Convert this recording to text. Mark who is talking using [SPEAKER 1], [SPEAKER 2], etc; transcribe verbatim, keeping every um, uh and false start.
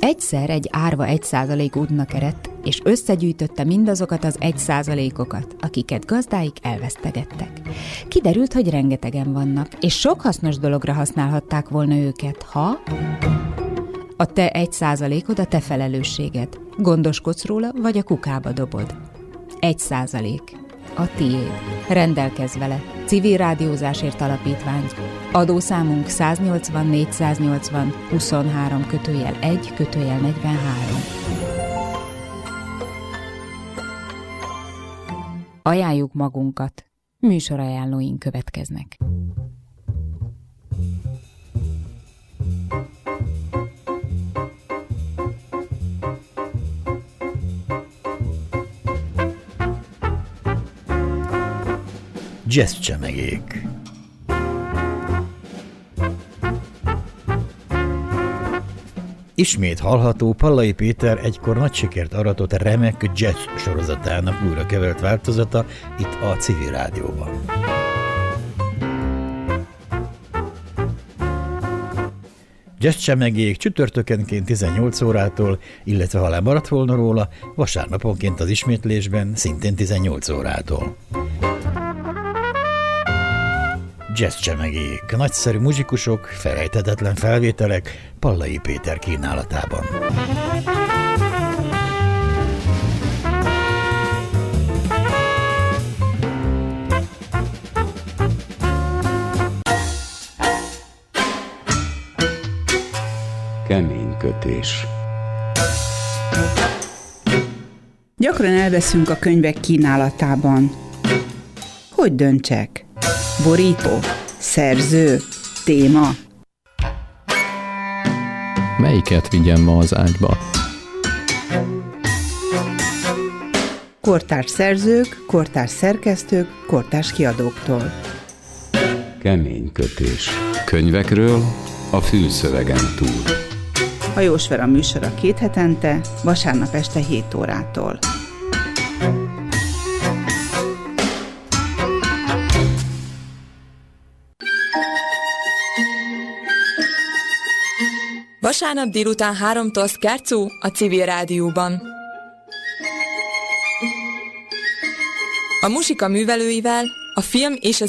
[SPEAKER 1] Egyszer egy árva egy százalék útnak eredt, és összegyűjtötte mindazokat az egy százalékokat, akiket gazdáik elvesztegettek. Kiderült, hogy rengetegen vannak, és sok hasznos dologra használhatták volna őket, ha... A te egy százalékod a te felelősséged. Gondoskodsz róla, vagy a kukába dobod. Egy százalék. A tiéd. Rendelkezz vele. Civil Rádiózásért Alapítvány. Adószámunk száznyolcvan négyszáznyolcvan huszonhárom kötőjel egy kötőjel negyvenhárom. Ajánljuk magunkat. Műsorajánlóink következnek.
[SPEAKER 2] Jazzcsemegék. Ismét hallható Pallai Péter egykor nagy sikert aratott remek jazz sorozatának újra kevert változata itt a Civil Rádióban. Jazzcsemegék csütörtökenként tizennyolc órától, illetve ha lemaradt volna róla, vasárnaponként az ismétlésben szintén tizennyolc órától. Jazzcsemegék, nagyszerű muzsikusok, felejthetetlen felvételek Pallai Péter kínálatában.
[SPEAKER 3] Kemény kötés.
[SPEAKER 4] Gyakran elveszünk a könyvek kínálatában. Hogy döntsek? Borító, szerző, téma.
[SPEAKER 5] Melyiket vigyem ma az ágyba?
[SPEAKER 4] Kortárs szerzők, kortárs szerkesztők, kortárs kiadóktól.
[SPEAKER 3] Kemény kötés. Könyvekről a fülszövegen túl.
[SPEAKER 4] Hajós Vera műsora két hetente, vasárnap este hét órától.
[SPEAKER 6] Vasárnap délután háromtól Szkárcú a Civil Rádióban. A muzsika művelőivel a film és az